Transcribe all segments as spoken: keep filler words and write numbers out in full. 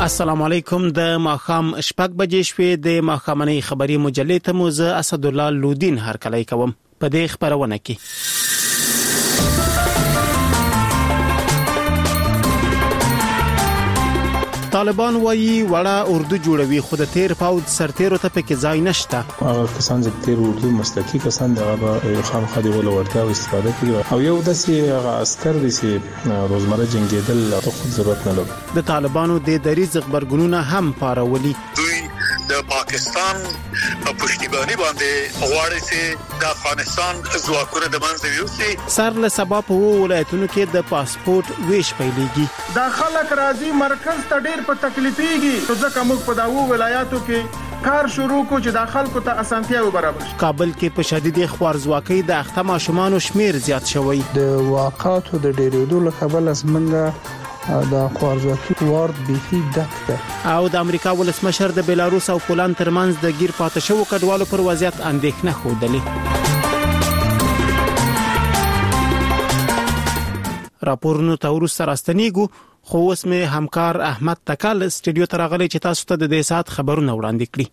السلام علیکم. د ماخام شپږ بجې شوې د ماخامنۍ خبري مجلې ته مو زه اسد الله لودین هرکلی کوم. په دې خبرونه کې طالبان وایي وړه اردو جوړوي خو د تیر پاود سرتیرو ته پکې ځای نشته. هغه کسان چې تیر اردو مسلکي کسان دغه به خامخا دی ول ورته استفاده کوي او یو داسې عسكر دي چې روزمره جنگیدل ته خود ضرورت نه لري. د طالبانو د دریځ خبرګونونه هم پارولي. د پاکستان پښتیبانی باندې غواړي چې د افغانستان ځواکونه د منځ ویوسي. سر له سبا په ولایتونو کې د پاسپورت ویش پیلېږي. دا خلک راځي مرکز ته ډېر په تکلیفيږي ځکه موږ په داوو ولایاتو کې کار شروع کو چې د خلکو ته اسانتیا برابر شي. کابل کې په شدید خوارزواکۍ د اخته ماشومان شمیر زیات شوی. د واقعاتو د ډېرېدو له کبله زمونږ دا خوارزواکي وارد بيخي ډک ده. او د امریکا ولسمشر د بلاروس او پولند ترمنځ د گیر پاتې شوو کډوالو پر وضعیت اندېښنه خوده. راپورونو ته ورسره راستنیږو خو اوس مې همکار احمد تکل استودیو ته راغلی چې تاسو ته د دې سات خبرونه وړاندې کړي.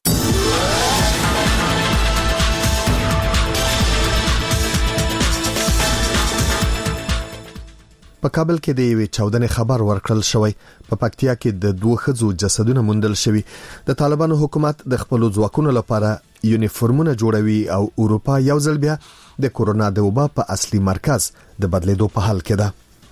په کابل کې د یوې چاودنې خبر ورکړل شوی. په پکتیا کې د دوه ښځو جسدونه موندل شوي. د طالبانو حکومت د خپل ځواکونو لپاره یونیفورمونه جوړوي او اروپا یو ځل بیا د کورونا د وبا په اصلي مرکز د بدلیدو په حال کې ده.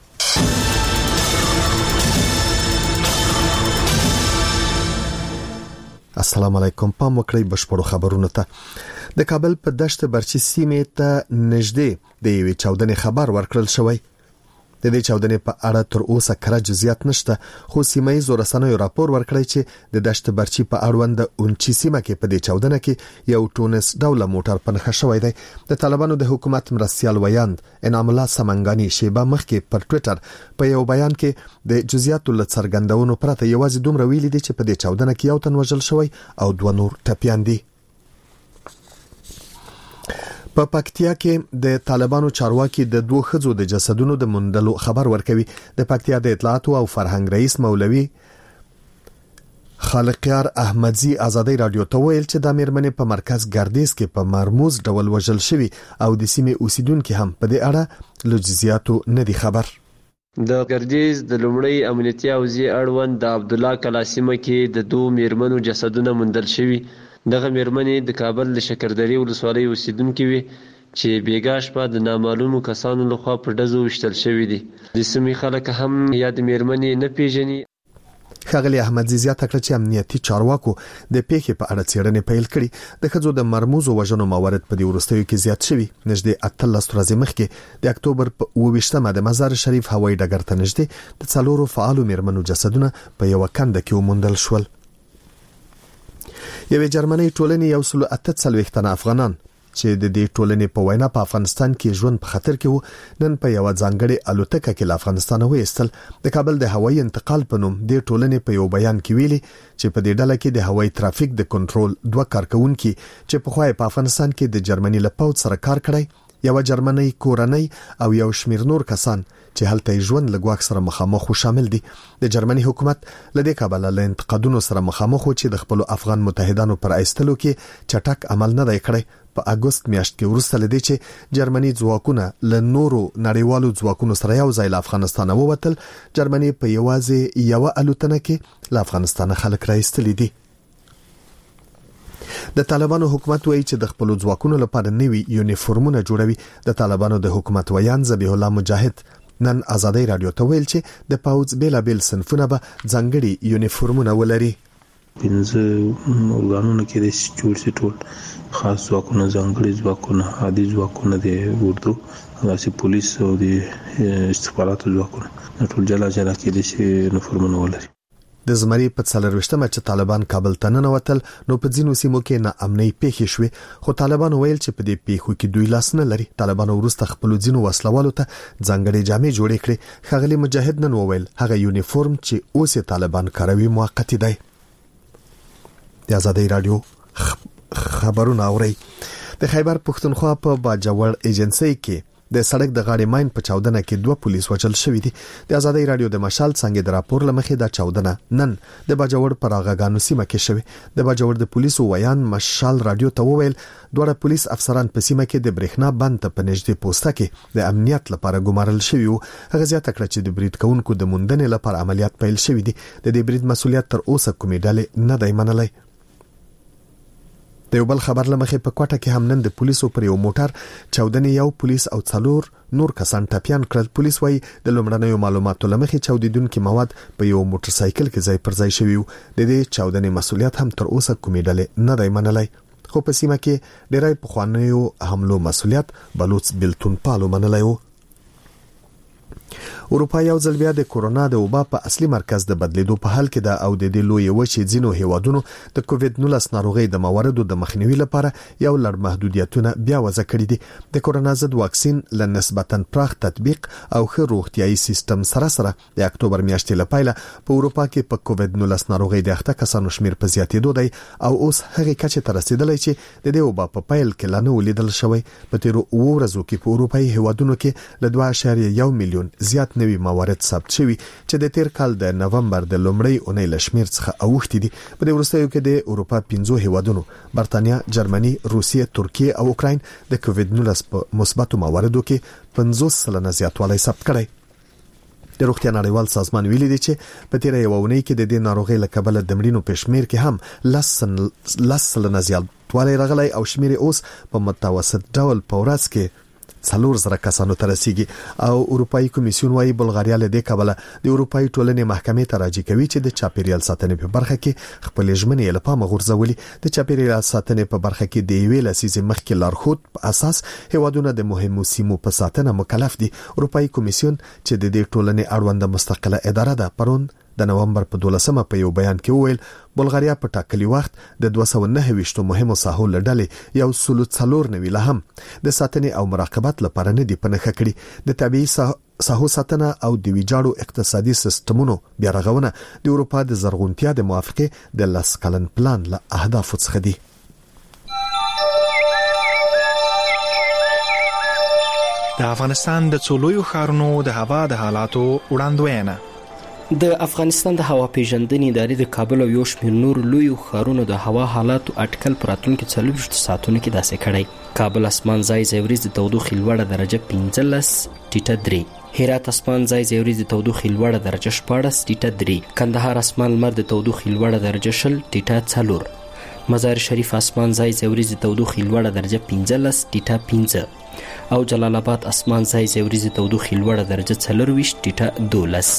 السلام علیکم. پام وکړئ بشپړو خبرونو ته. د کابل په دشت برچی سیمې ته نږدې د یوې چاودنې خبر ورکړل شوی. د دې چاودنې په اړه تر اوسه کره جزئیات نشته خو سیمایي رسنیو راپور ورکړی چې د دشت برچی په اړوند اونچی سیمه کې په دې چاودنه کې یو ټونس ډوله موټر پنهخه شوی دی. د طالبانو د حکومت مرستيال ویاند انعام الله سمنګانی شیبه مخکې پر ټوئیټر په یو بیان کې د جزئیاتو لڅرګندونو پرته یوازې دومره ویلي دي چې په دې چاودنه کې یو تن وژل شوی او دوه نور ټپیان دي. په پکتیا کې د طالبانو چارواکي د دوه ښځو د جسدونو د موندلو خبر ورکوي. د پکتیا د اطلاعات او فرهنګ رئیس مولوي خالقیار احمدزي ازادي رادیو ته ویل چې د میرمنې په مرکز ګردیز کې په مرموز ډول وژل شوی او د سیمې اوسیدونکو هم په دې اړه لوجزياتو نه دي خبر. د ګردیز د لومړی امنیتي اوزي اړوند د عبد الله کلاسیمه کې د دوه میرمنو جسدونه موندل شوی. دغه میرمنې د کابل د شکردرې ولسوالۍ اوسیدونکو وي چې بیګاش په د نامعلومو کسانو لخوا په ډزو وشتل شوی دي. د سیمې خلک هم یا د میرمنې نه پیژني. ښاغلی احمدزي زیاته کړه چې امنیتي چارواکو د پیښې په اړه څېړنې پیل کړي. د ښځو د مرموزو وژنو موارد په دې وروستیو کې زیات شوي. نږدې اتلس ورځې مخکې د اکتوبر په اووه ویشتمه د مزار شریف هوایي ډګر ته نږدې د څلورو فعالو میرمنو جسدونه په یو کنده کې وموندل شول. یوې جرمنۍ ټولنې یو سل اته څلوېښت تنه افغانان چې د دې ټولنې په وینا په افغانستان کې ژوند په خطر کې وو نن په یو ځانګړي الوتکه کې له افغانستان وېستل. د کابل د هوایي انتقال په نوم د ټولنې په یو بیان کې ویلي چې په دې ډله کې د هوایي ترافیک د کنټرول دوه کارکونکو چې په خوای په افغانستان کې د جرمني له پوت سره کار کړی، یو جرمنۍ کورنۍ او یو شمیر نور کسان چې هلته ژوند لګواک سره مخامخ شامل دي. د جرمني حکومت لدې کابل له انتقادونو سره مخامخ چې د خپل افغان متحدانو پر ایستلو کې چټک عمل نه دی کړی. په اگست میاشت کې ورسته لدې چې جرمني ځواکونه له نورو نړیوالو ځواکونو سره یو ځای له افغانستان ووتل، جرمني په یوازې یو الوتنه کې له افغانستان خلک راایستل دي. د طالبانو حکومت وایي چې د خپل ځواکونو لپاره نوي یونیفورمونه جوړوي. د طالبانو د حکومت ویان ذبیح الله مجاهد نن ازادي رادیو ته ویل چې د پاوز بیلابل صنفونه به ځانګړي یونیفورمونه ولري. پنځه اورګانونو کې د جوړ شي ټول خاص ځواکونه، ځانګړي ځواکونه، عادي ځواکونه د اردو، داسې پولیس او د استخباراتو ځواکونه ټول جلا جلا کې د یونیفورمونه ولري. د زمري په څلرويشتمه چې طالبان کابل ته ننوتل نو په ځینو سیمو کې نا امنۍ پیښې شوې، خو طالبان ویل چې په دې پیښو کې دوی لاس نه لري. طالبان ورسته خپل ځینو وسلوالو ته ځانګړي جامې جوړې کړې. ښاغلي مجاهد نن وویل هغه یونیفورم چې اوس طالبان کاروي موقتی دی. د ازادي رادیو خبرونه اوري. د خیبر پښتونخوا په باجوړ ایجنسی کې د سړک د غاړې ماین په چاودنه کې دوه پولیس وژل شوي دي. د آزادۍ رادیو د مشال څنګه د راپور لمخې د چاودنه نن د باجوړ پر اغاګانو سیمه کې شوی. د باجوړ د پولیسو ویان مشال رادیو ته وویل دوه پولیس افسران په سیمه کې د برېښنا بند ته په نږدې پوسټه کې د امنیت لپاره ګمارل شوی وو. هغه زیاته کړه چې د برید کوونکو د موندنې لپاره عملیات پیل شوی دي. د دې برید مسؤلیت تر اوسه کومې ډلې نه دی منلی. د یو بل خبر لمخې په کوټه کې هم نن د پولیسو پر یو موټر چاودنې یو پولیس او څلور نور کسان ټپيان کړل. پولیس وايي د لومړنیو معلوماتو لمخې چاودیدونکو مواد په یو موټر سایکل کې ځای پر ځای شوی وو. د دې چاودنې مسؤلیت هم تر اوسه کومې ډلې نه دی منلی. خو په سیمه کې ډېری پخوانیو حملو مسؤلیت بلوچ بلتون پالو منلی وو. اروپا یو ځل بیا د کورونا د وبا په اصلي مرکز د بدلیدو په حال کې ده او د دې لوی وچې ځینو هیوادونو د کووډ نولس ناروغي د مواردو د مخنیوي لپاره یو لړ محدودیتونه بیا وضع کړي دي. د کورونا ضد واکسین له نسبتاً پراخ تطبیق او ښه روغتيایي سیستم سره سره د اکتوبر میاشتې لپاره په اروپا کې په کووډ نولس ناروغي د اخته کسانو شمیر په زیاتېدو دی او اوس هغه کچې ته رسیدلی چې د دې وبا په پیل کې لا نه ولیدل شوی. په تیرو اوو ورځو کې په اروپایي هیوادونو کې له دوه اعشاریه یو میلیون زیات نوي موارد ثبت شوي چې د تیر کال د نومبر د لومړۍ اونۍ له شمیر څخه اوښتي دي. په دې وروستیو کې د اروپا پنځو هیوادونو برتانیا، جرمني، روسیه، ترکیه او اوکراین د کووډ نولس په مثبتو مواردو کې پنځوس سلنه زیاتوالی ثبت کړی. د روغتیا نړیوال سازمان ویلي دی چې په تیر یو اونۍ کې د دې ناروغۍ له کبله د مړینو په شمیر کې هم لس سلنه زیاتوالی راغلی او شمیر اوس په متوسط ډول په ورځ کې څلور زره کسانو ته رسیږي. او اروپאי کمیسیون وايي بلغاریا له دې کبله د اروپאי ټولنې محکمې ته راځي کوي چې د چاپیریال ساتنې په برخه کې خپل ژمنې له پامه غورځولي. د چاپیریال ساتنې په برخه کې د یوې لسیزې مخکې لارښود په اساس هیوادونه د مهمو سیمو په ساتنه مکلف دي. اروپאי کمیسیون چې د دې ټولنې اړوند مستقله اداره ده پرون د نومبر په دولسمه په یو بیان کې وویل بلغاریا په ټاکلي وخت د دوه سوه نهه ویشت مهمو ساحو لړلې یو سلو څلور نوي له هم د ساتنې او مراقبت لپاره نه دی پنهخه کړي. د طبيعي ساحو ساتنه او د ویجاړو اقتصادي سیستمونو بیا رغونه د اروپا د زرغونتیا د موافقه د لاس کلن پلان له اهدافو څخه دي. د افغانستان د څلورو ښارونو د هوا د حالاتو وړاندوینه. د افغانستان د هوا پیژندنې ادارې د کابل او یو شمېر نور لویو ښارونو د هوا حالاتو اټکل په راتلونکو څلوېښتو ساعتونو کې داسې کړی. کابل اسمان ځای ځای ورځ د تودوخې لوړه درجه پنځلس ټیټه درې، هرات اسمان ځای ځای ورځ د تودوخې لوړه درجه شپاړس ټیټه درې، کندهار اسمان لمر د تودوخې لوړه درجه شل ټیټه څلور، مزار شریف اسمان ځای ځای ورځ د تودوخې لوړه درجه پنځلس ټیټه پنځه او جلال آباد اسمان ځای ځای ورځ د تودوخې لوړه درجه څلرویشت ټیټه دولس.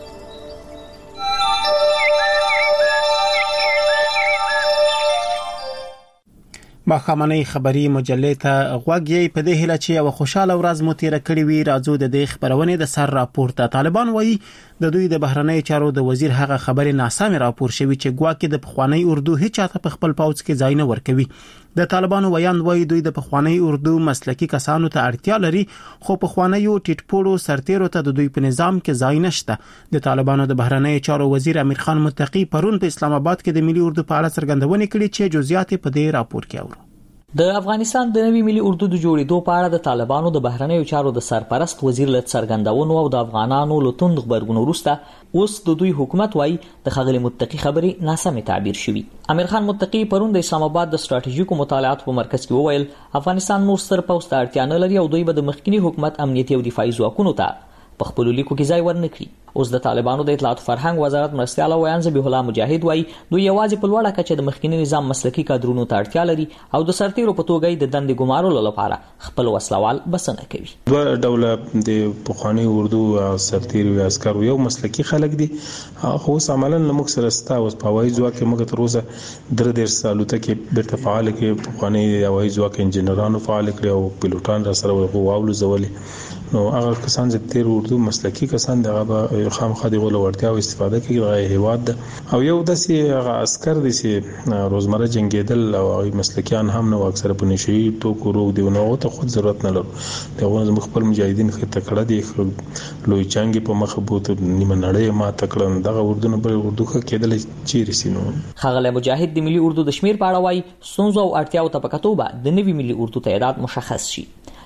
ماښامنۍ خبری مجلې ته غوږ یې په دې هیله چې یو خوشاله ورځ مو تیر کړی وي. راځو د دې خبرونې د سر راپورته. طالبان وایي د دوی د بهرنی چارو د وزیر هغه خبرې ناسمه راپور شوی چې ګواکې د پخوانی اردو هیڅ چاته په خپل پاوڅ کې ځای نه ورکوي. د طالبانو ویان وایي دوی د پخوانی اردو مسلکی کسانو ته اړتیا لري خو پخوانی ټیټ پوړو سرتیرو ته د دوی په نظام کې ځای نشته. د طالبانو د بهرنی چارو وزیر امیر خان متقی پرون په اسلام آباد کې د ملي اردو په اړه څرګندونه کړې چې جزئیات په دې راپور کې اورو. د افغانستان د نوي ملي اردو د جوړېدو په اړه د طالبانو د بهرنیو چارو د سرپرست وزیر له څرګندونو او د افغانانو له توند غبرګون وروسته اوس د دوی حکومت وايي د ښاغلي متقی خبرې ناسمه تعبیر شوی. امیر خان متقی پرون د اسلام آباد د ستراتیژیکو مطالعاتو په مرکز کې وویل افغانستان نور ستر پوځ ته اړتیا نه لري او دوی به د مخکنی حکومت امنیتي او دفاعي ځواکونو ته په خپل لیکو کې ځای ورنکړي. اوس د طالبانو د اطلاعات فرهنګ وزارت مرستيال ویان ذبیح الله مجاهد وایي دوی یوازې په لوړه کچه د مخکنی نظام مسلکی کادرونو ته اړتیا لري او د سرتیرو په توګه د دندې ګمارلو لپاره خپل وسلوال بسنه کوي. دوه ډوله د پخوانی اردو سرتیر او عسكر یو مسلکی خلک دي خو عملاً موږ سره ستا اوس په وایي ځواک کې موږ تر اوسه درې ډیر سالو ته کې د تفاعل کې پخوانی وایي ځواک انجنیرانو فعال کړي او پیلوټان را سره وغواولو زولي نو هغه کسان چې تیر اردو مسلکی کسان دغه خامخا دی غوړ ورتیا او استفاده کوي د هیواد او یو داسې هغه عسكر دي چې روزمره جنگیدل او مسلکیان هم نو اکثر په نشي تو کو روغ دی نو ته خود ضرورت نه لري دغه زموږ خپل مجاهدین خته کړه دي لوی جنگ په مخ بوت نیمه نړۍ ما تکړه دغه اردو نه بل اردو کېدل چې رسینو. خغله مجاهد د ملي اردو د شمیر په اړه وایي سونزو او اړتیاو ته پکاتوبه د نوي ملي اردو تعداد مشخص شي.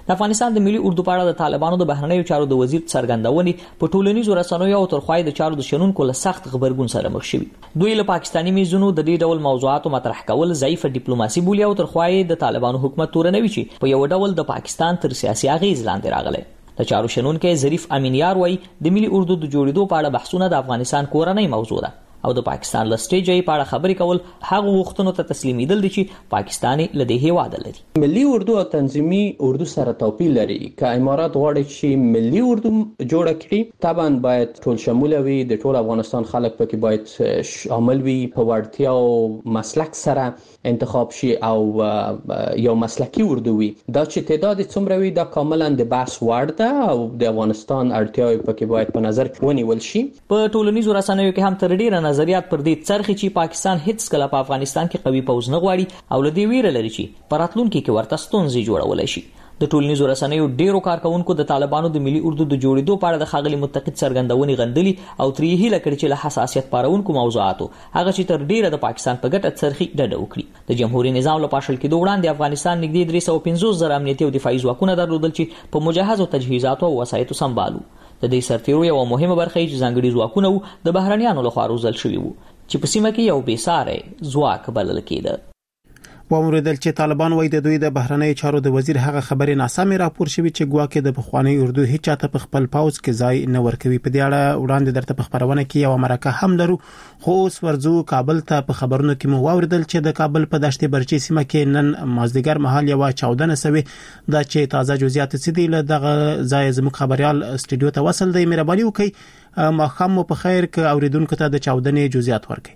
د افغانستان د ملي اردو په اړه د طالبانو د بهرنیو چارو د وزیر څرګندونې په ټولنیزو رسنیو او ترخوای د چارو د شنونکو له سخت خبرګون سره مخ شوي. دوی له پاکستاني میزونو د دې ډول موضوعاتو مطرح کول ضعیفه ډیپلوماسي بولي او ترخوای د طالبانو حکومت تورنوي چې په یو ډول د پاکستان تر سیاسي اغیز لاندې راغلی. د چارو شنونکو ظریف امینیار وایي د ملي اردو د جوړېدو په اړه بحثونه د افغانستان کورنۍ موضوع ده او د پاکستان له سټیجې په اړه خبرې کول هغه وختونو ته تسلیمیدل دي چې پاکستاني لدی هیواد لري. ملي اردو او تنظیمي اردو سره توپیر لري. که امارات غواړي چې ملي اردو جوړ کړي طبعا باید ټول شمول وي، د ټول افغانستان خلک پکې باید شامل وي، په وړتیا او مسلک سره انتخاب شي او یو مسلکی اردو وي. دا چې تعداد څومره وي دا کاملا د بحث وړ ده او د افغانستان اړتیاوې پکې باید په نظر ونیول شي. په ټولنیزو رسنیو کې هم تر ډیره نظریات پر دې څرخي چې پاکستان هیڅ کله په افغانستان کې قوي پوځ نه غواړي او لدی ویره لري چې په راتلونکي کې ورته ستونزې جوړولای شي. د ټولنیزو رسنیو ډیرو کارکونکو د طالبانو د ملي اردو د جوړېدو په اړه د خاغلی متقد څرګندونې غندلي او ترې هیله کړې چې له حساسیت پارونکو موضوعاتو هغه چې تر ډیره د پاکستان په ګټه څرخي ډډه وکړي. د جمهوریت نظام له پاشل کېدو وړاندې افغانستان نږدې درې سوه پنځوس زره امنیتي او دفاعي ځواکونه درلودل چې په مجهزو تجهیزاتو او وسایطو سمبالو. د دې سرتیرو یو مهمه برخه چې ځانګړي ځواکونه د بهرنیانو لخوا روزل شوي وو چې په سیمه کې یو بیساره ځواک بلل کېده. وموردل چې طالبان وایي د دوی د بهرنیو چارو د وزیر هغه خبرې ناسمه راپور شوی چې ګواکې د بخوانی اردو هیڅ چاته په خپل پاوز کې ځای نه ورکوي. په دې اړه وړاندې درته په خبرونه کې یو مرکه هم لرو، خو اوس ورځو کابل ته په خبرونو کې مو واوریدل چې د کابل په دشت برچي سیمه کې نن مازدیګر مهال یو چاودنه سوي. دا چې تازه جزئیات څه دي له دغه ځای زموږ خبريال استودیو ته وصل دی. مهرباني وکړئ ما خام په خیر ک اوریدونکو ته د چاودنې جزئیات ورکړئ.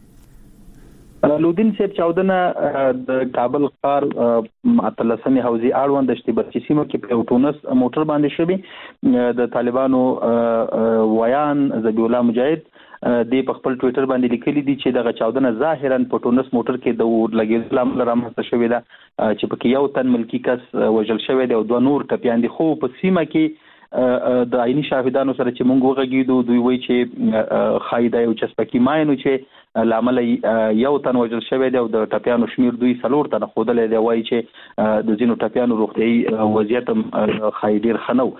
لودین صاحب چاودنه د کابل ښار اتلسمې حوزې اړوند د شتبرچي سیمه کې په ټونس موټر باندې شوی. د طالبانو ویان ذبیح الله مجاهد د په خپل ټوئیټر باندې لیکلي دي چې دغه چاودنه ظاهرا په ټونس موټر کې د اور لګیدو لامل رامنځته شوې ده چې پکې یو تن ملکی کس وژل شوی دی او دوه نور ټپیان دي. خو په سیمه کې د عیني شاهدانو سره چې مونږ وغږیدو دوی وایي چې خایده یو چسپکی ماینو چې لامل یو تن وژل شوی دی او د ټپیانو شمیر دوی څلور تنه ښودلی دی. وایي چې د ځینو ټپیانو روغتیایي وضعیت هم ښایي ډېر ښه نه و.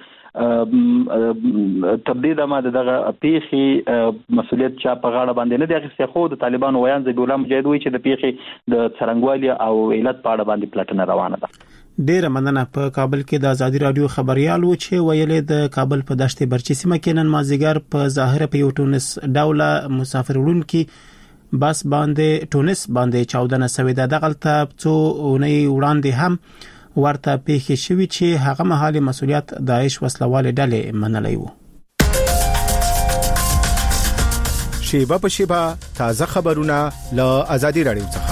تبدید ما دغه پیښې مسولیت چا په غاړه باندې نه دی اخیستی، خو د طالبانو ویان ذبیح الله مجاهد وایي چې د پیښې د څرنګوالي او علت په اړه باندې پلټنه روانه ده. ډیره مننه. په کابل کې د ازادي رادیو خبريال و چې ویلې د کابل په دشت برچي سیمه کې نن مازیګر په ظاهر په یو ټونس ډوله مسافر وړونکي بس باندې ټونس باندې چاودنه سوي ده. دغلته څو اونۍ وړاندې هم ورته پیښې شوې چې هغه مهال مسولیت داعش وسلواله ډلې منلې وو. شیبه په شیبه تازه خبرونه له ازادي رادیو څخه.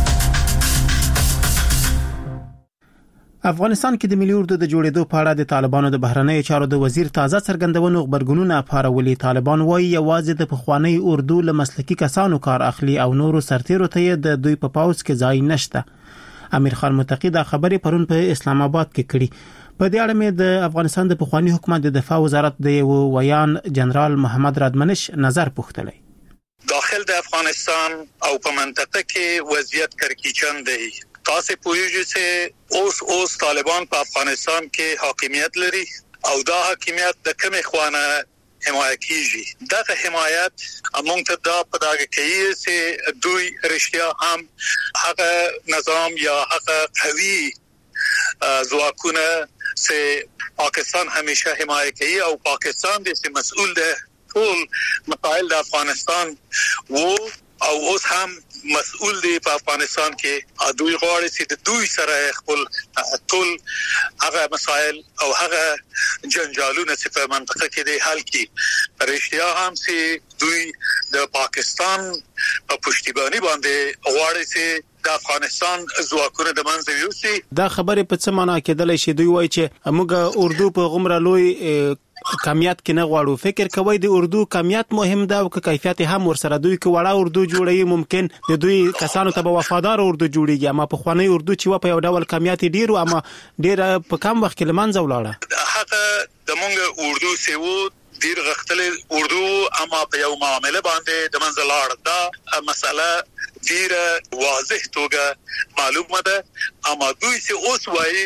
افغانستان کې د ملي اردو د جوړېدو په اړه د طالبانو د بهرنیو چارو د وزیر تازه څرګندونو خبرګونونه پارولي. طالبان وایي یوازې د پخوانی اردو له مسلکي کسانو کار اخلي او نورو سرتیرو ته د دوی په پاوز کې ځای نشته. امیر خان متقی دا خبرې پرون په اسلام آباد کې کړي. په دې اړه مې د افغانستان د پخوانی حکومت د دفاع وزارت د یو ویان جنرال محمد رادمنش نظر پوښتلی. داخل د افغانستان او په منطقه کې وضعیت کرکیچن دی. تاسو پوهیږئ چې اوس اوس طالبان په افغانستان کې حاکمیت لري او دا حاکمیت د کومې خوانه حمایت کیږي. دغه حمایت موږ ته دا پدغه کوي چې دوی رښتیا هم هغه نظام یا هغه قوي ځواکونه چې پاکستان همیشه حمایت کوي او پاکستان دې مسؤل ده ټول مسائل د افغانستان وو او اوس هم مسؤل دی په افغانستان کې. دوی غواړي چې د دوی سره خپل ټول هغه مسائل او هغه جنجالونه چې په منطقه کې دي حل کړي. رښتیا هم چې دوی د پاکستان په پشتیبانی باندې غواړي چې د افغانستان ځواکونه د منځ یوسي. دا خبره په څه معنا کېدلای شي؟ دوی وایي چې موږ اردو په غمره لوی کمیت کې نه غواړو. فکر کوي د اردو کمیت مهم ده او کیفیت هم ورسره. دوی کې وړه اردو جوړي ممکن د دوی کسانو ته به وفادار اردو جوړيږي، اما په خوانی اردو چې و په یو ډول کمیت ډیرو اما ډیر په کم وخت کې لمنځه ولاړه. هغه د مونږ اردو سیو ډیر غختل اردو اما په یو معاملې باندې د منځ لاړ. دا مسله ډیر واضح توګه معلومه ده. اما دوی چې اوس وایي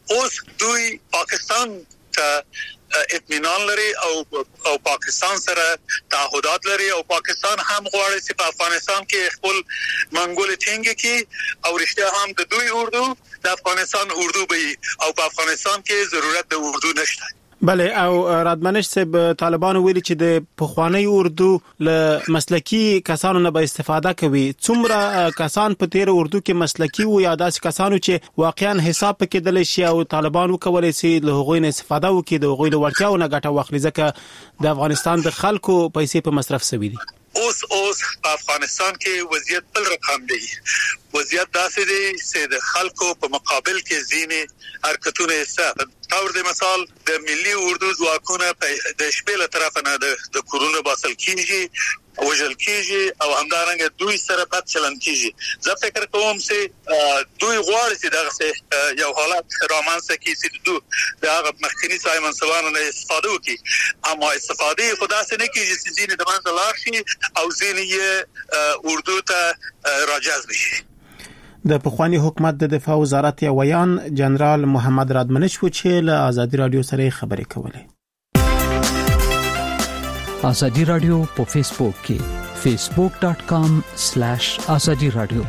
اوس دوی پاکستان ته اطمینان لري او او پاکستان سره تعهدات لري او پاکستان هم غواړي چې په افغانستان کې خپل منګول ټینګ کړي او رښتیا هم د دوی اردو د افغانستان اردو به او په افغانستان کې ضرورت د اردو نشته. بله او رادمنش صاحب طالبانو ویلي چې د پخوانی اردو له مسلکی کسانو نه به استفاده کوي. څومره کسان په تیر اردو کې مسلکی وو یا داسې کسانو چې واقعا حساب پکې دل شي او طالبانو کولای شي له هغوی نه استفاده وکړي د هغوی له ورتیاو نه ګټه واخلي ځکه د افغانستان د خلکو پیسې په مصرف شوي دي. اوس اوس په افغانستان کې وضعیت بل رقم دی. وضعیت داسې دی چې د خلکو په مقابل کې ځینې حرکتونه حساب تور د مثال د ملي اردو ځواکونه په د شپې له طرف نه د کورونو باسل کیږي وژل کیږي او همدارنګه دوی سره بد چلند کیږي. زه فکر کوم چې دوی غواړي چې دغه یو حالت رامنځته کړي چې دوی د مخکنی سایمن سوانو نه استفاده وکړي اما استفاده خدا سره نه کیږي چې ځینې د منځ لار شي او ځینې اردو ته راجذب شي. د پخوانی حکومت د دفاع وزارت ویان جنرال محمد رادمنش و چې له ازادي رادیو سره خبرې کولې. ازادي رادیو په فیسبوک کې فیسبوک ډاٹ کام سلیش ازادي رادیو.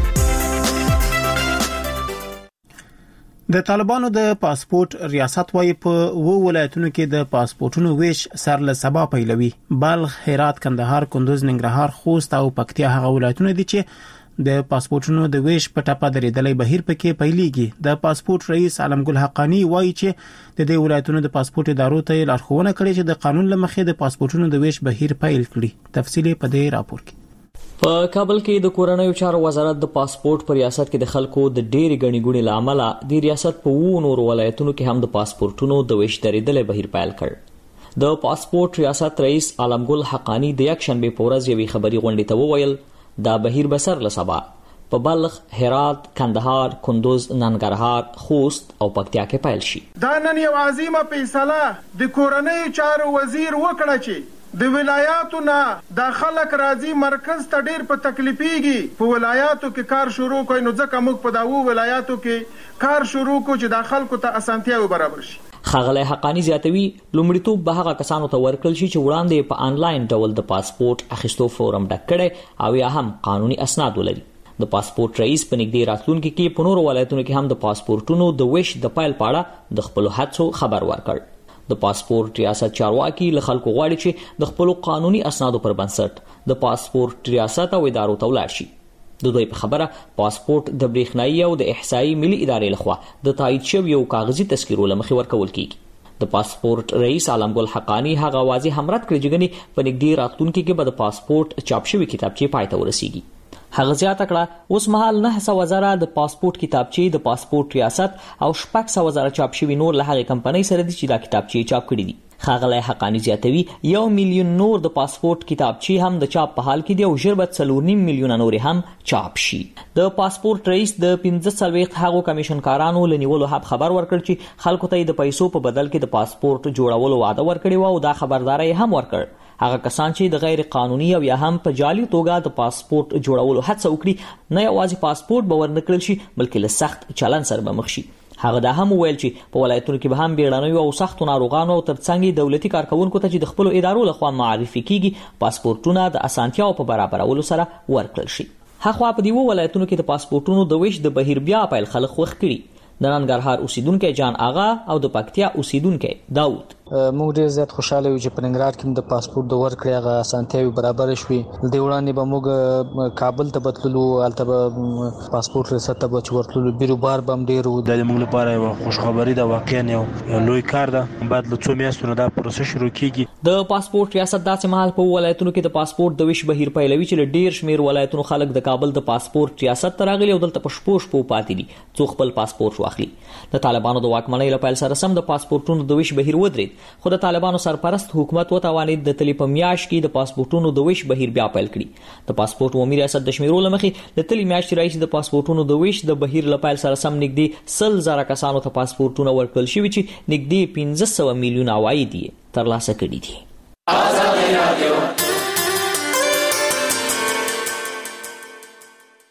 د طالبانو د پاسپورت ریاست وايي په وو ولایتونو کې د پاسپورتونو ویش سر له سبا پیلوي. بلخ، هرات، کندهار، کندوز، ننګرهار، خوست او پکتیا هغه ولایتونه دي چې د پاسپورتونو د ویش په ټاپه درېدلې بهیر پکې پیلېږي. د پاسپورت رئیس علمګل حقانی وایي چې د دې ولایتونو د پاسپورت ادارو ته لارښوونه کړې چې د قانون لمخې د پاسپورتونو د ویش بهیر پیل کړي. تفصیل په دې راپور کې. په کابل کې د کورنیو چارو وزارت د پاسپورت په ریاست کې د خلکو د ډېری غني ګونې لامل د ریاست په وو نور ولایتونو کې هم د پاسپورتونو د ویش درېدلې بهیر پیل کړ. د پاسپورت ریاست رئیس علمګل حقانی د یک شنبه په ورځ یوې خبري غونډې ته وویل دا بهیر بسر لسبا په بلخ، هرات، کندهار، کندوز، ننګرهار، خوست او پکتیا کې پیل شي. دا نن یو عظیمه فیصله د کورنیو چارو وزیر وکړه چې د ولایاتو نه د خلک راځي مرکز ته ډیر په تکلیفيږي. په ولایاتو کې کار شروع کوي نو ځکه موږ په داوو ولایاتو کې کار شروع کو چې د خلکو ته اسانتیا برابر شي. خاغلی حقانی زیاتوي لومړیتوب به هغه کسانو ته ورکړل شي چې وړاندې په آنلاین ډول د پاسپورت اخیستو فورم ډک کړي او یا هم قانوني اسناد ولري. د پاسپورت رئیس په نږدې راتلونکي کې په نورو ولایتونو کې هم د پاسپورتونو د ویش د پیل په اړه د خپل هڅو خبر ورکړ. د پاسپورت ریاست چارواکي له خلکو غواړي چې د خپل قانوني اسنادو پر بنسټ د پاسپورت ریاست او ادارو ته ولاړ شي. د دوی په خبره پاسپورت د برېښنایي او د احصایي ملي ادارې لخوا د تایید شوی یو کاغذي تذکیرو لمخې ورکول کیږي. د پاسپورت رئیس علمګل حقانی هغه واضح همرات کړی چې غني په نږدې راتلونکي کې به د پاسپورت چاپ شوی کتابچې پای ته ورسیږي. هغه زیاته کړه اوس مهال نه سوه زره د پاسپورت کتابچې د پاسپورت ریاست او شپږ سوه زره چاپ شوی نور له هغې کمپنۍ سره دي چې دا کتابچې چاپ کړي دي. خاغلی حقانی زیاتوي یو میلیون نور د پاسپورت کتابچې هم د چاپ په حال کې دي او ژر به څلور نیم میلیونه نورې هم چاپ شي. د پاسپورت رئیس د پنځه څلوېښت هغو کمیشنکارانو له نیولو هم خبر ورکړ چې خلکو ته د پیسو په بدل کې د پاسپورت جوړولو وعده ورکړې وه او دا خبرداری هم ورکړ. هغه کسان چې د غیر قانوني او یا هم په جعلي توګه د پاسپورت جوړولو هڅه وکړي نه یوازې پاسپورت به ورنکړل شي بلکې له سخت چلن سره به مخ شي. هغه دا هم ویل چې په ولایتونو کې به هم بیړنیو او سختو ناروغانو او ترڅنګ دولتي کارکونکو ته چې د خپل ادارو لخوا معرفي کیږي پاسپورتونه د اسانتیاو په برابرولو سره ورکړل شي. هغه په دې ولایتونو کې د پاسپورتونو د ویش د بهیر بیا پیل خلک خوښ کړي. د ننګرهار اوسیدونکو جان آغا او د پکتیا اوسیدونکو داوود موږ ډیر زیات خوشاله یو چې په ننګرهار کې د پاسپورت د ورکړې هغه اسانتیاوې برابر شوي. د وړاندې به موږ کابل ته بتللو هلته به پاسپورت ریاست ته به چې ورتللو بیروبار به هم ډېر و. دا د موږ لپاره یوه خوشخبري ده، واقعا یو لوی کار ده. باید له څو میاشتو نه دا پروسه شروع کیږي. د پاسپورت ریاست داسې مهال په ولایتونو کې د پاسپورت د ویش بهیر پیلوي چې له ډېر شمېر ولایتونو خلک د کابل د پاسپورت ریاست ته راغلي او دلته په شپو شپو پاتې دي څو خپل پاسپورت واخلي. د طالبانو د واکمنۍ له پیل سره سم د پاسپورتونو د ویش بهیر ودرېد خو د طالبانو سرپرست حکومت وتوانید د تلی په میاشت کې د پاسپورتونو د ویش بهیر بیا پیل کړي. د پاسپورت عمومي ریاست د شمیرو لمخې د تلی میاشت رئیس د پاسپورتونو د ویش د بهیر له پیل سره سم نږدې سل زره کسانو ته پاسپورتونه ورکړل شوي چې نږدې پنځه سوه میلیونه عواید یې ترلاسه کړي دي. ازادي رادیو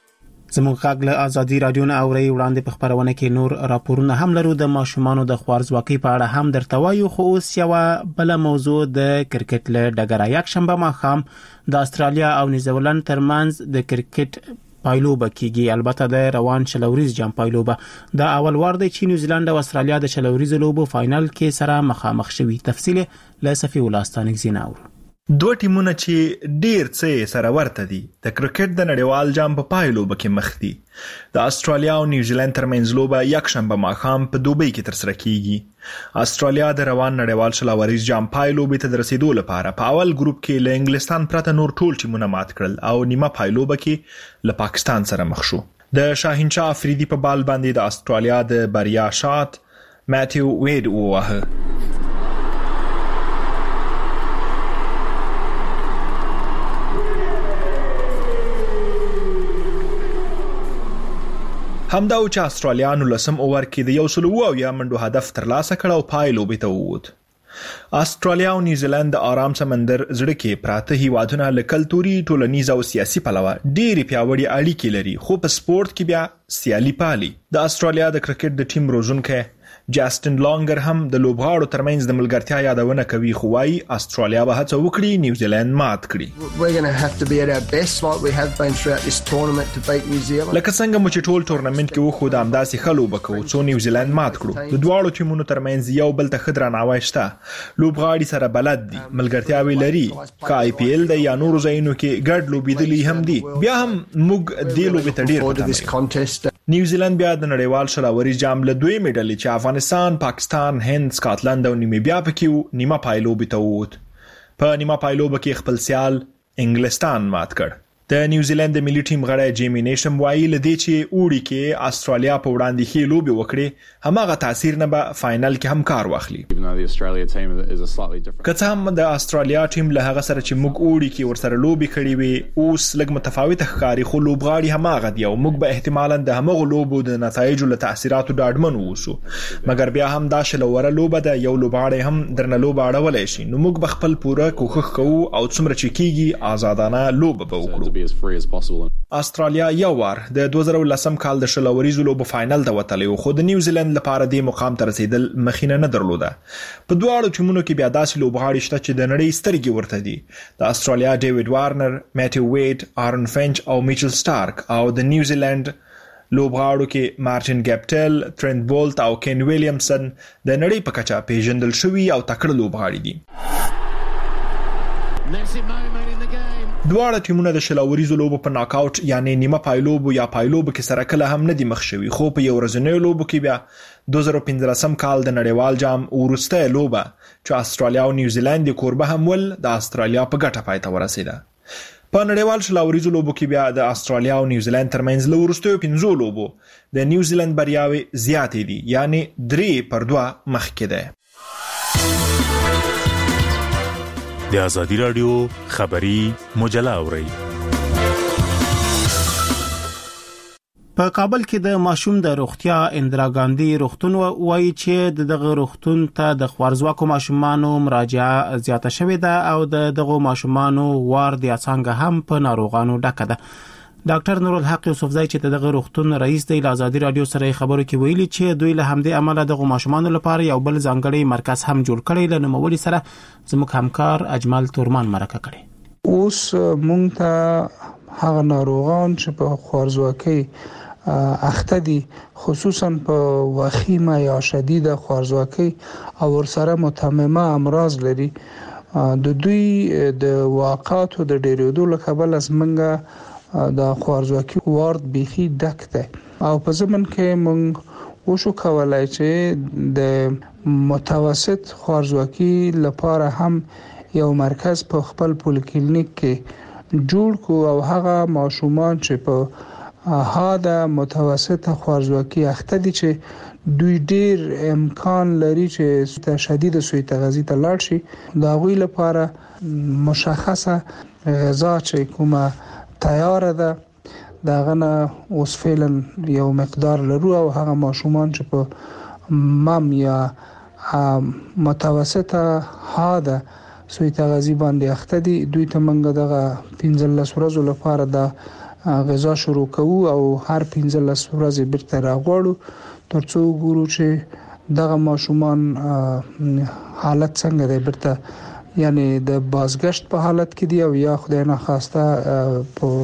زموږ غږ له ازادي رادیو نه اوري وړاندې په خبرونه کې نور راپورونه هم لرو د ماشومانو د خوارزواکۍ په اړه هم درته وایو خو اوس یو بل موضوع د کرکټ له ډګره یک شنبه ماښام د استرالیا او نیوزیلند ترمنځ د کرکټ پایلوبه کیږي البته د روان شلوريز جام پایلوبه د اول وار د چین نیوزیلند او استرالیا د شلوريز لوبو فائنل کې سره مخامخ شوي تفصیل له صفي ولاستانک زیناور دوه ټیمونه چې ډیر څه سره ورته دي د کرکټ د نړیوال جام په پایلوبه کې مخ دي د استرالیا او نیوزیلند ترمنځ لوبه یک شنبه ماښام په دوبۍ کې ترسره کیږي استرالیا د روان نړیوال شلوريز جام پایلوبه ته رسیدو لپاره په اول ګروپ کې له انګلستان پرته نور ټول ټیمونه مات کړل او نیمه پایلوبه کې له پاکستان سره مخ شو د شاهینشاه افریدي په بال باندې د استرالیا د بریا شات ماتیو وید ووهه همدا او چې استرالیا نو لسم اوور کې د یو سل او یا منډو هدف ترلاسه کړ او پایلوبه ته ووت استرالیا او نیوزیلند د آرام سمندر زړه کې پراته هیوادونه له کلتوري ټولنیز او سیاسي پلوه ډېری پیاوړي اړیکې لري خو په سپورت کې بیا سیالي پالي د استرالیا د کرکټ د ټیم روزونکو جاستن لانګر هم د لوبغاړو ترمنځ د ملګرتیا یادونه کوي خو وايي استرالیا به هڅه وکړي نیوزیلند مات کړي We're going to have to be at our best like we have been throughout this tournament to beat New Zealand. لکه څنګه مو چې ټول ټورنمنت کې وخو د امداسي خلو بکو څو نیوزیلند مات کړو د دواړو ټیمونو ترمنځ یو بل ته خدرا ناوای شته لوبغاړي سره بلد دي ملګرتیاوي لري کا آی پی ایل د یا نور زینو کې ګډ لوبیدلی هم دي بیا هم موږ د لوبې تډیر نیوزیلند بیا د نړیوال شلوري جام له دوی میډل چې افغانستان پاکستان هند سکاټلند او نیمیبیا پکې نیمه پایلوبه ته ووت په نیمه پایلوبه کې خپل سیال انګلستان مات کړ د نیوزیلند د ملي ټیم غړی جیمی نیشم وایي لدې چې اوړي کې استرالیا په وړاندې ښې لوبې وکړي هماغه تاثیر نه به فائنل کې هم کار واخلي که څه هم د استرالیا ټیم له هغه سره چې موږ اوړي کې ورسره لوبې کړې وي اوس لږ متفاوته ښکاري خو لوبغاړي هماغه دي او موږ به احتمالاً د همغو لوبو د نتایجو له تاثیراتو ډاډمن اوسو مګر بیا هم دا شلوره لوبه ده یو لوبغاړی هم درنه لوبه اړولی شي نو موږ به خپل پوره کوښښ کوو او څومره چې کیږي آزادانه لوبه به وکړو استرالیا یو وار د دوه زره ولسم کال د شلوریزو لوبو فائنل ته وتلی خو د نیوزیلند لپاره د مقام ته رسیدل مخینه نه درلوده په دواړو ټیمونو کې بیا داسې لوبغاړي شته چې د نړۍ سترګې ورته دي د استرالیا ډیوډ وارنر ماتیو وید آرن فنچ او میچل سټارک او د نیوزیلند لوبغاړو کې مارټین ګپټل ترنت بولت او کین ویلیامسن د نړۍ په کچه پیژندل شوي او تکړه لوبغاړي دي دواړه ټیمونه د شلوریزو لوبو په ناک آوټ یعنی نیمه پایلوبو یا پایلوبو کې سره کله هم نه دي مخ شوي خو په یو ورځنیو لوبو کې بیا دوه زره پنځلسم کال د نړیوال جام وروسته لوبه چې استرالیا او نیوزیلند کوربه هم ول د استرالیا په ګټه پای ته ورسیده په نړیوال شلوریزو لوبو کې بیا د استرالیا او نیوزیلند ترمنځ له وروستیو پنځو لوبو د نیوزیلند بریاوي زیاتې دي یعنی درې پر دوه مخکې ده د ازادي رادیو خبری مجله اوري په کابل کې د ماشوم د روغتیا اندرا ګاندی روغتون وایي چې دغه روغتون ته د خوارزواکو ماشومانو مراجعه زیاته شوې ده او دغه ماشومانو وارد یا څنګه هم په ناروغانو ډکه ده ډاکټر نور الحق یوسفزای چې دغه روغتون رئیس دی د ازادي رادیو سره خبرو کې ویلي چې دوی له همدې عمله دغه ماشومانو لپاره یو بل ځانګړی مرکز هم جوړ کړی ل نوموړي سره زموږ همکار اجمل تورمان مرکه کړي اوس مونږ ته هغه ناروغان چې په خوارزواکۍ اخته دي خصوصا په وخیمه یا شدید خوارزواکۍ او ورسره متممه امراض لري د دوی د واقعاتو د ډیرېدو له کبله زمونږ د خوارزواکۍ وارد بيخي ډک ده او په زمن کې مونږ وشو کولای چې د متوسط خوارزواکۍ لپاره هم یو مرکز په خپل پولیکلینیک کې جوړ کو او هغه ماشومان چې په هاده متوسط خوارزواکۍ اخته دي چې دوی ډیر امکان لري چې شدید سوء تغذیه ته لاړ شي دا غوي لپاره مشخصه غذا چې کومه تیار ده داغه نه اوس فعلا یو مقدار لرو او هغه ماشومان چې په مم یا متوسطه حاده سوء تغذیه باندې اخته دي دوی ته منګه دغه پنځلس ورځې لپاره د غذا شروع کوو او هر پنځه لس ورځې بیرته راغواړو ترڅو ګورو چې دغه ماشومان حالت څنګه دی بیرته یعنی د بازگشت په حالت کې دی او یا خدای نه خواسته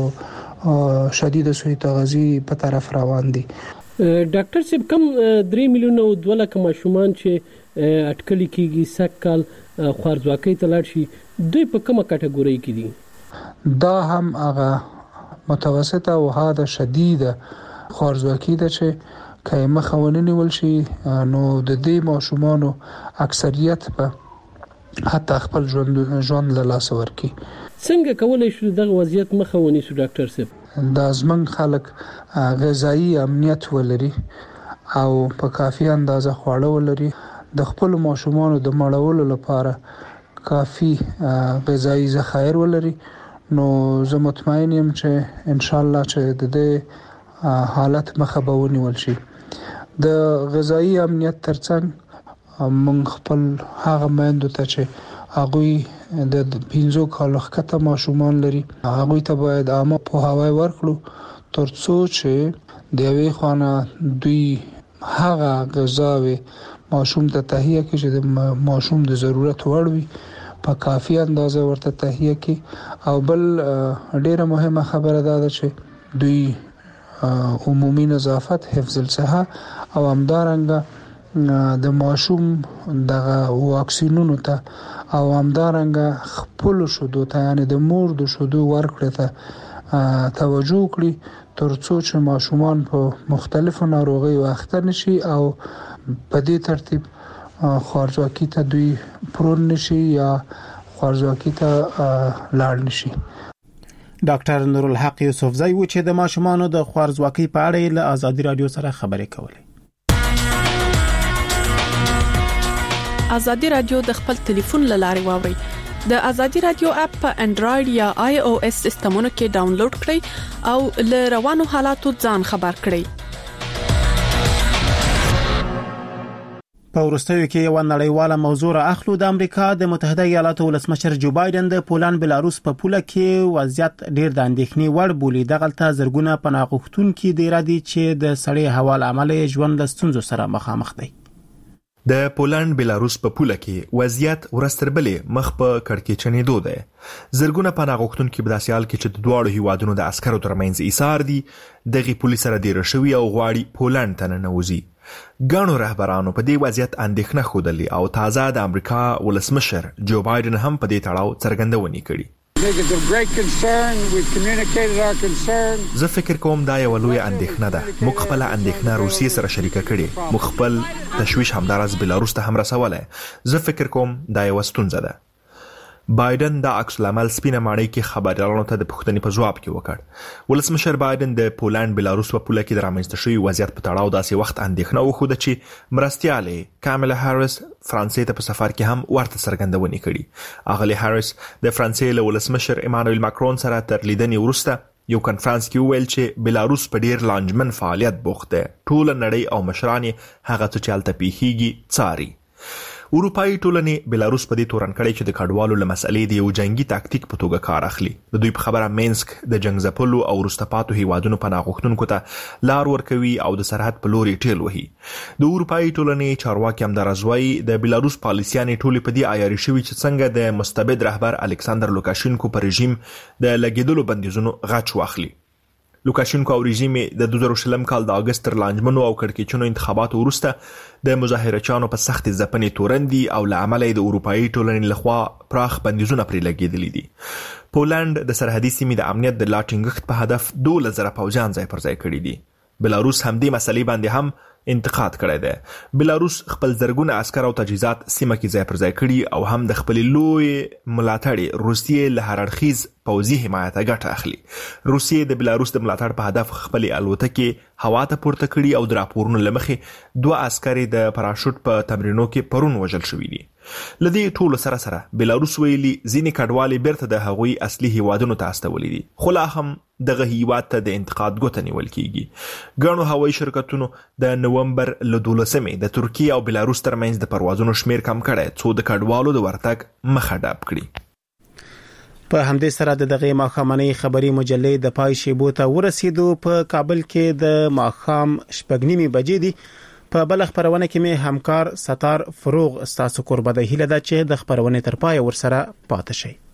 په شدید سوء تغذیه په طرف روان دي. ډاکټر صاحب کوم درې میلیونه او دوه لک ماشومان چې اټکل کیږي سکل خوارځواکۍ ته لاړ شي دوی په کومه کټګوري کې دي؟ دا هم هغه متوسطه او حاده شدیده خوارځواکي ده چې کله مخاوننی ول شي نو د دې ماشومانو اکثریت په حتی خپل ژوند ژوند له لاس ورکي. څنګه کولای شو دغه وضعیت مخاوني شو ډاکټر صاحب؟ د زمنګ خلک غذایی امنیت ولري او په کافي اندازه خواړه ولري د خپل ماشومانو د مړولو لپاره کافي غذایی ذخایر ولري نو زه مطمئن یم چې ان شاء الله چې د دې حالت مخه به ونیول شي. د غذایی امنیت ترڅنګ موږ خپل هغه میندو ته چې هغه د پنځو کالو ښکته ماشومان لري هغه ته باید عامه پوهاوی ورکړو ترڅو چې د یوې خانه دوی هغه غذاوي ماشوم ته تهیه کړي چې د ماشوم د ضرورت وړ وي په کافي اندازه ورته تهیه کړي او بل ډیره مهمه خبره ده چې دوی عمومي نظافت حفظ الصحه او همدارنګه د ماشوم دغه واکسینونو ته او همدارنګه خپل شودو ته یعنی د مور د شودو ورکړه ته توجه کړي ترڅو چې ماشومان په مختلفو ناروغیو اخته نشي او په دې ترتیب خوارځواکي ته دوی پرون نشي یا خوارځواکي ته لاړ نشي. ډاکټر نورالحق یوسفزئی و چې د ماشومانو د خوارځواکي په اړه له ازادي رادیو سره خبرې کولې. ازادي رادیو د خپل ټلیفون له لارې واوري. د ازادي رادیو اپ په انډراید یا آی او اس سیستمونو کې ډاونلوډ کړئ او له روانو حالاتو ځان خبر کړئ. په ورستیو کې یو نړیواله موضوع اخلو. د امریکا د متحده ایالاتو ولسمشر جو بایدن د پولند بلاروس په پوله کې وضعیت ډیر د اندېښنې وړ بولي. دغلته زرګونه پناه غوښتونکي د ارادي چې د سړې هوا له امله ژوند له ستونزو سره مخامخ دي. د پولند بلاروس په پوله کې وضعیت ورستربلې مخ په کړکېچنې دوه ده. زرګونه پناه غوښتونکي په داسې حال کې چې د دواړو هیوادونو د عسکرو ترمنځ ایثار دي دغه پولیس سره ډیر شوی او غواړي پولند ته ننوځي. ګڼو رهبرانو په دې وضعیت اندېښنه خوده او تازه د امریکا ولسمشر جو بایدن هم په دې تړاو څرګندونې کړي. زه فکر کوم دا یو لوی اندېښنه ده. موږ خپل اندېښنه روسیې سره شریکه کړې. موږ خپل تشویش همدارس بلاروس ته هم رسولای. زه فکر کوم دا یو ستونزه ده. بایدن د عکس العمل سپینه ماڼۍ کې خبريالانو ته د پوښتنې په جواب کې وکړ. ولسمشر بایدن د پولند بلاروس په پوله کې د رامنځته شوی وضعیت په تړاو داسې وخت اندېښنه وښوده چې مرستیاله کاملا هاریس فرانسې ته په سفر کې هم ورته څرګندونې کړي. اغلی هاریس د فرانسې له ولسمشر ایمانوئل ماکرون سره تر لیدنې وروسته یو کنفرانس کې ویل چې بلاروس په ډیر لانجمن فعالیت بوخت دی. ټول نړۍ او مشران هغه څه چې الته پیخیږي څاري. اروپאי ټولنې بلاروس په دې تورن کړي چې د کډوالو له مسلې د یو جنگي تاکتیک په توګه کار اخلي. د دوی په خبره مینسک د جنگ ځپلو او وروسته هیوادونو پناه غوښتونکو ته لار ورکوي او د سرحد په لوري ټیل وهي. د اروپאי ټولنې چارواکي هم درازوي د بلاروس پالیسیانې ټولې په دې عیاري شوي چې څنګه د مستبد رهبر الکساندر لوکاشینکو پر رژیم د لګیدلو بندیزونو غچ واخلي. لوکاشینکو او رژیم د دوه زره شلم کال د اگست تر لانجمنو او کړکېچنو انتخاباتو وروسته د مظاهرچیانو په سخت ځپنې تورندي او له امله د اروپאי ټولنې لخوا پراخ بندیزونه پرې لګېدلي دي. پولند د سرحدي سیمې د امنیت د لا ټینګښت په هدف دوه زره پوځیان ځای پر ځای کړي دي. بلاروس هم دې مسلې باندې هم انتقاد کړی دی. بلاروس خپل زرګونه عسكر او تجهیزات سیمه کې ځای پر ځای کړي او هم د خپل لوی ملاتړ روسیې له هر اړخیز پوځي حمایت ګټه اخلي. روسیې د بلاروس د ملاتړ په هدف خپل الوتکې هوا ته پورته کړي او د راپورونو لمخې دوه عسكر د پاراشوټ په تمرینو کې پرون وژل شوي دي. لدی ټول سره سره بلاروس ویلي ځینې کډوالي بیرته د هغوی اصلي هیوادونو ته استولې دي. خو لا هم دغه هیواد ته د انتقاد ګوته نیول کیږي. ګڼو هوایي شرکتونو د نومبر له دولسمې د ترکیه او بلاروس ترمنځ د پروازونو شمیر کم کړی څو د کډوالو د ورتګ مخه ډب کړي. په همدې سره د دغه ماخامنۍ خبري مجلې د پای شیبو ته ورسېدو. په کابل کې د ماخام شپږنیمې بجې دي. په بل خبرونه کې مې همکار ستار فروغ ستاسو قرباني هیله ده چې د خبرونه تر پای ورسره پاتې شي.